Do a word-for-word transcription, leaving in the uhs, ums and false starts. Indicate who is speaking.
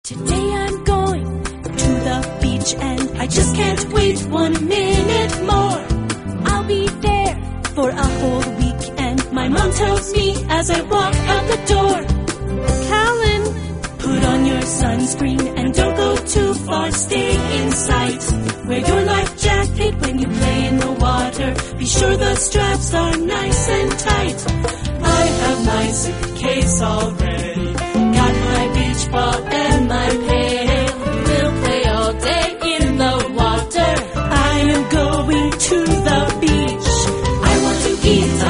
Speaker 1: Today I'm going to the beach and I just can't wait one minute more. I'll be there for a whole week and my mom tells me as I walk out the door, Callan, put on your sunscreen and don't go too far, stay in sight. Wear your life jacket when you play in the water, be sure the straps are nice and tight. I have my suitcase all ready.